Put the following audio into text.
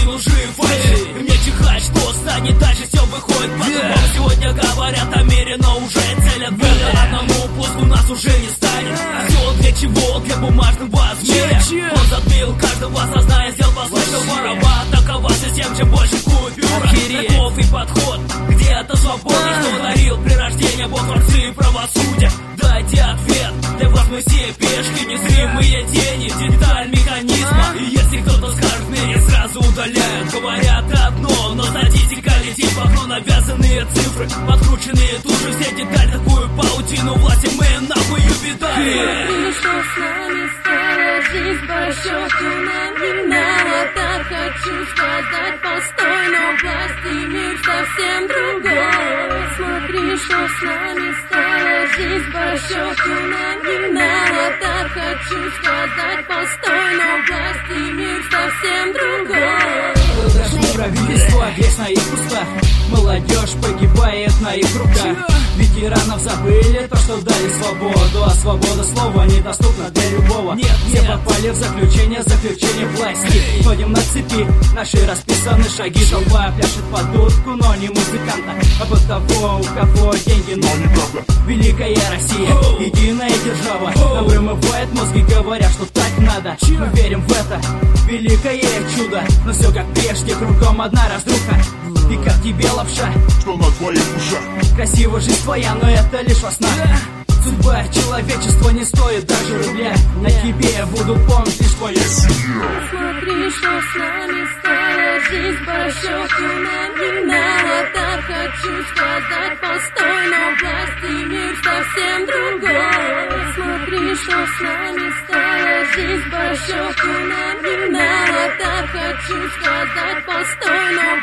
лжи, фальши. И мне чихать, что станет дальше, все выходит по-другому. Сегодня говорят о мире, но уже целят мир. Одному пуску нас уже не станет. Все для чего? Для бумажного змея. Он затмил каждого сознания, сделал послышал ворова. Такова система, чем больше купюр. Таков и подход, где-то свобода. Что дарил при рождении Бог, творцы и правосудия. Дайте ответ, для вас мы все пешки, незримые тени, деталь механизма. И если кто-то скажет в мире, сразу удаляют. Говорят одно, но статистика летит в окно. Навязанные цифры, подкрученные туши. Все детали, такую паутину власти мы нахуй увидали. Смотри, что с нами стало, жизнь по счету нам не надо. Так хочу сказать, постой, но власть и мир совсем другой. Смотри, что с нами стало, жизнь по счету нам не надо. Так хочу сказать, постой, но власть и мир совсем другой. Даже правительство весь на их устах, молодежь погибает на их руках. Ветеранов забыли то, что дали свободу, а свобода слова недоступна для любого. Все попали в заключение власти. Ходим на цепи, наши расписаны шаги. Толпа пляшет под дудку, но не музыканта, а под того, у кого деньги, но не правда. Великая Россия, единая держава. Нам вымывает мозги, говорят, что так надо. Мы верим в это великое чудо, но все как прежде, кругом одна разруха. И как тебе лапша, что на твоих ушах? Красива жизнь твоя, но это лишь во снах. Судьба человечества не стоит даже рубля. На тебе будут помнить лишь твоя семья. Смотри, что с нами стало, жизнь по счету нам не надо. Так хочу сказать, постой, но власть и мир совсем другой. Смотри, что с нами стало, жизнь по счету нам не надо. Так хочу сказать, постой, но